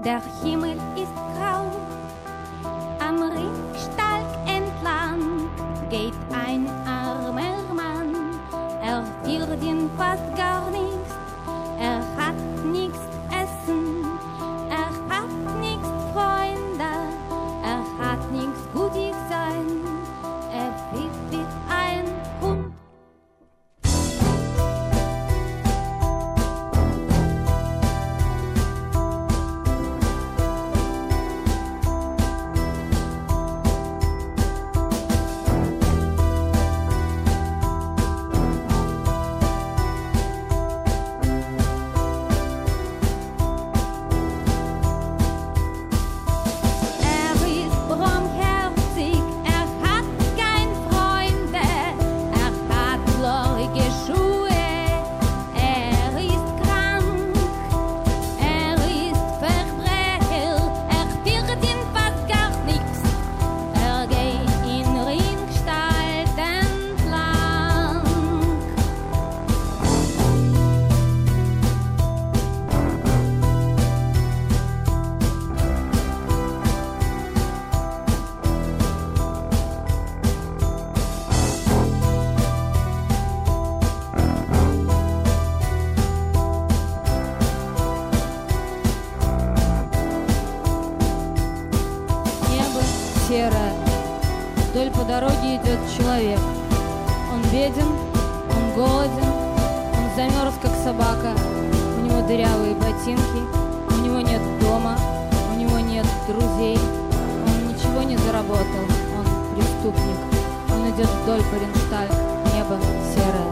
Der Himmel ist grau, am Ringstall entlang geht ein armer Mann. Er verdient fast gar nichts, er hat nichts essen, er hat nichts Freunde, er hat nichts Gutes sein, er lebt wie ein Hund. Серая. Вдоль по дороге идет человек. Он беден, он голоден, он замерз, как собака. У него дырявые ботинки, у него нет дома, у него нет друзей. Он ничего не заработал, он преступник. Он идет вдоль по Рингштальг, небо серое.